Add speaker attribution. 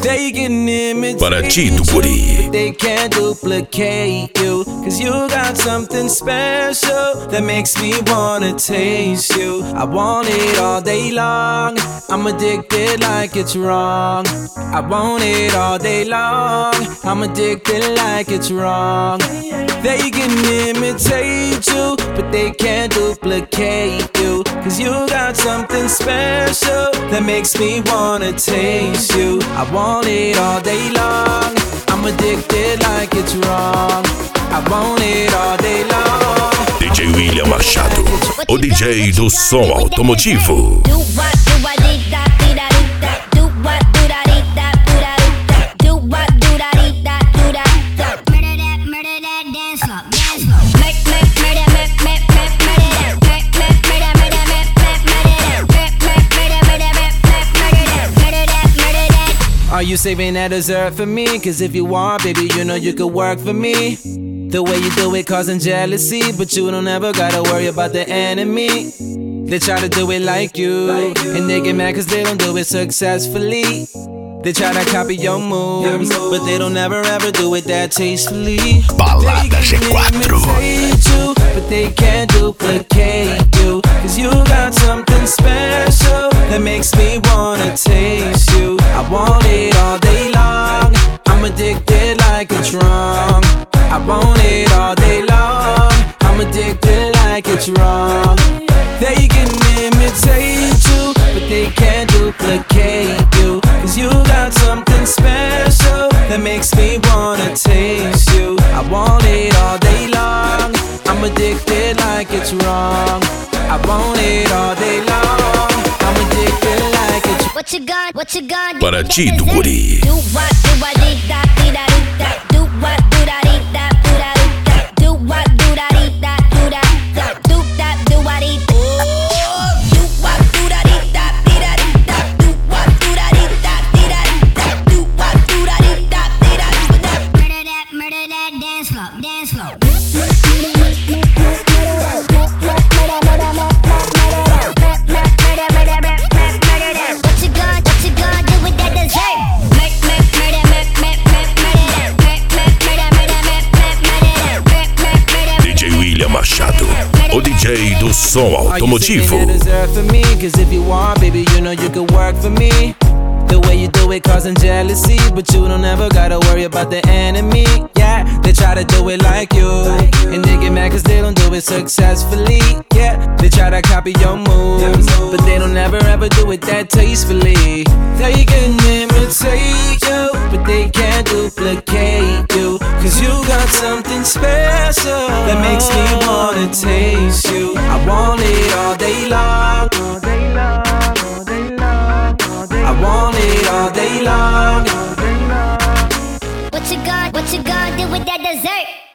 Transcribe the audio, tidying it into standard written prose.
Speaker 1: They can imitate
Speaker 2: Para ti, do guri.
Speaker 1: but they can't duplicate you. Cause you got something special that makes me wanna taste you. I want it all day long. I'm addicted like it's wrong. I want it all day long. I'm addicted like it's wrong. They can imitate you, but they can't duplicate you. Cause you got something special that makes me wanna taste you. I want it all day long. I'm addicted like it's wrong. I want it all day long.
Speaker 2: DJ William Machado, o DJ do som automotivo.
Speaker 1: Are you saving that dessert for me? Cause if you are, baby, you know you could work for me. The way you do it causing jealousy, but you don't ever gotta worry about the enemy. They try to do it like you, and they get mad cause they don't do it successfully. They try to copy your moves, but they don't ever ever do it that tastefully.
Speaker 2: Balada G4.
Speaker 1: You, but they can't duplicate you. Cause you got something special that makes me wanna taste you. I want it all day long. I'm addicted like it's wrong. I want it all day long. I'm addicted like it's wrong. They can imitate you, but they can't duplicate you. Cause you got something special that makes me wanna taste you. I want it all day long. I'm addicted like it's wrong. I want it all day long. I'm addicted like it's wrong.
Speaker 3: What you gonna
Speaker 2: Para ti, do guri.
Speaker 3: Do what, do what, dee da, dee da, dee da. Do what, do da, dee da, do da, dee da. Do what, do da, dee da, do da, da. Do that, do what, dee da. Do what, do da, dee da, dee da, dee da. Do what, do da, dee da, dee da, dee da. Do what, do da, dee da, dee da, dee da. Murder that dance floor, dance floor.
Speaker 2: Machado, o DJ do som automotivo.
Speaker 1: Are you saving that dessert for me? Cause if you are, baby, you know you could work for me. The way you do it causing jealousy, but you don't ever gotta worry about the enemy. Yeah, they try to do it like you, and they get mad cause they don't do it successfully. Yeah, they try to copy your moves, but they don't ever ever do it that tastefully. They can imitate you, but they can't duplicate you. Cause you got something special that makes me wanna taste you. I want it all day long. I want it all day long.
Speaker 3: What you gonna do with that dessert?